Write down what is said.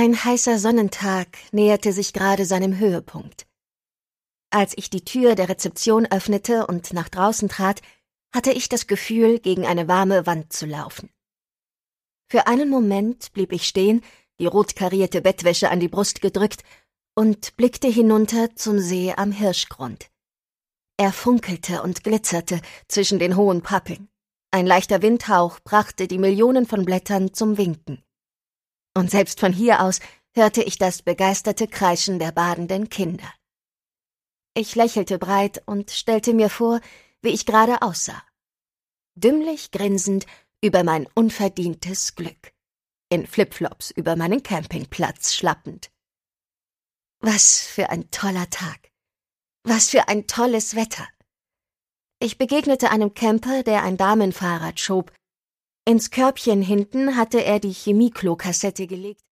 Ein heißer Sonnentag näherte sich gerade seinem Höhepunkt. Als ich die Tür der Rezeption öffnete und nach draußen trat, hatte ich das Gefühl, gegen eine warme Wand zu laufen. Für einen Moment blieb ich stehen, die rot karierte Bettwäsche an die Brust gedrückt, und blickte hinunter zum See am Hirschgrund. Er funkelte und glitzerte zwischen den hohen Pappeln. Ein leichter Windhauch brachte die Millionen von Blättern zum Winken. Und selbst von hier aus hörte ich das begeisterte Kreischen der badenden Kinder. Ich lächelte breit und stellte mir vor, wie ich gerade aussah. Dümmlich grinsend über mein unverdientes Glück, in Flipflops über meinen Campingplatz schlappend. Was für ein toller Tag! Was für ein tolles Wetter! Ich begegnete einem Camper, der ein Damenfahrrad schob. Ins Körbchen hinten hatte er die Chemieklo-Kassette gelegt